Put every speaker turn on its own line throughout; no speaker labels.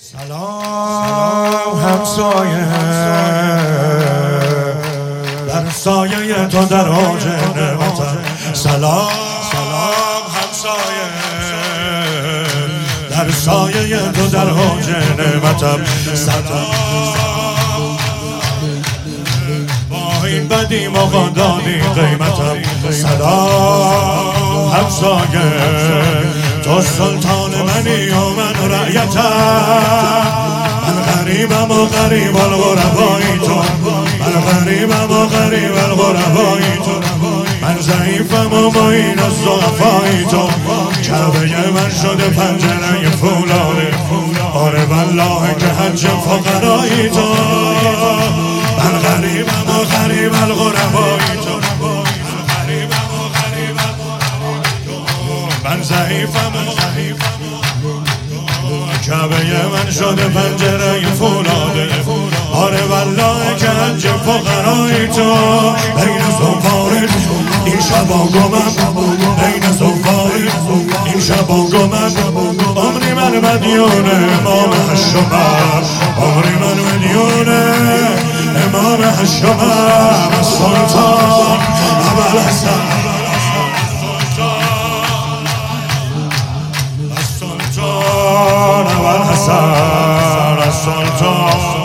سلام همسایه در سایه تو در اوج نعمتم. سلام همسایه در سایه تو در اوج نعمتم. سلام با این بدی موقع دادی قیمتم. سلام همسایه تو سلطان منی و من رعیتم. من غریبم و غریب الغربایی تو، من غریبم و غریب الغربایی تو، من ضعیفم و معین از ضعفایی تو. کعبه من شده پنجره فولاده، آره والله که حج فقرایی تو. من غریبم و غریب الغربایی تو، من ضعیفم و کعبه من شده پنجره فولاده، آره والله که حج فقرایی تو. بین زوفارش این شبا گمم، بین زوفارش این شبا گمم. عمری من مدیون امام هشتمم، عمری من مدیون امام هشتمم. السلطان ابوالحسن، السلطان ابوالحسن، السلطان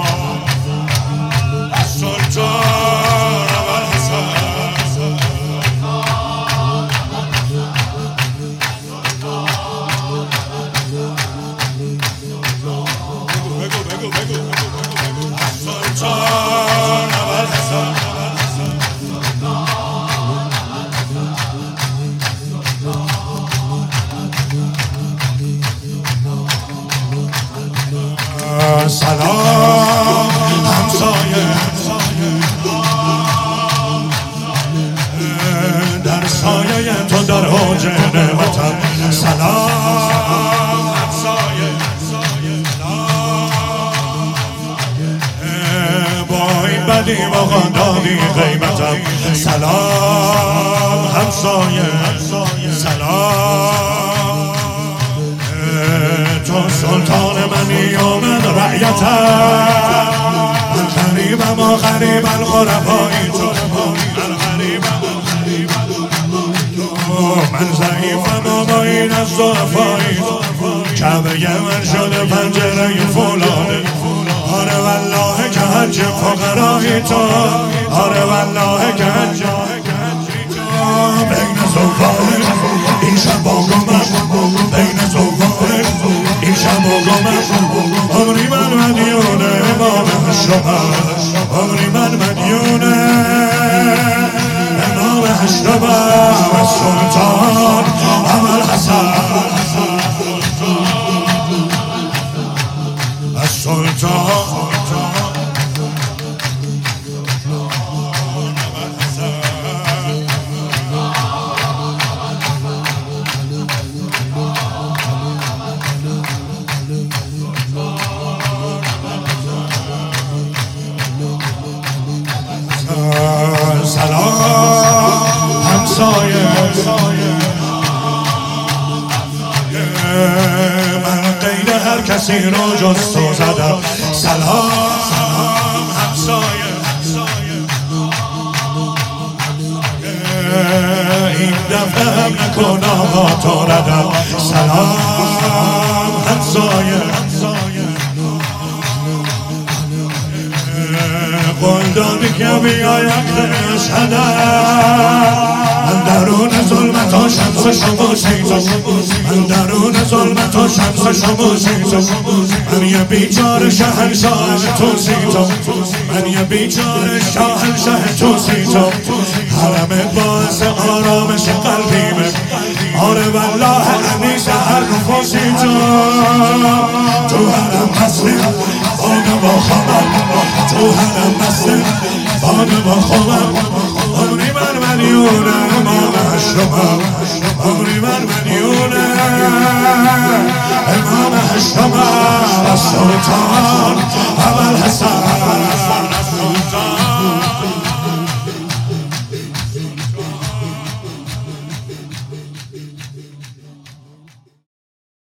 سلام همسایه در سایه تو در اوج نعمتم. سلام همسایه با این بدی موقع دادی قیمتم. سلام همسایه، سلام تو سلطان منی و من رعیتم. من غریبم و غریب الغربایی تو، من غریبم و غریب الغربایی تو، من ضعیفم و معین از ضعفایی تو. کعبه من شده پنجره فولاده، آره والله که حج فقرایی تو، آره والله که حج بین زوفارش این شبا گمم، بین زوفارش این شبا گمم. عمری من مدیون امام هشتمم، عمری من مدیون امام هشتمم. السلطان ابوالحسن، السلطان سلام همسایه من قید هر کسی رو جز تو زدم. سلام همسایه این دفعه هم نکن آقا تو ردم. سلام همسایه قول دادی که بیایم اشهدم. من درون ظلمت و شمس شموسی تو، من درون ظلمت و شمس شموسی تو. من یه بیچاره شهنشاه توسی تو، من یه بیچاره شاهنشاه توسی تو. حرمت باعث آرامش قلبیمه، آره والله انیس هر نفوسی تو. تو حرم مسلم بانه با خمم، تو حرم مسلم بانه با خمم. عمری من مدیون امام هشتمم، عمری من مدیون امام هشتمم. السلطان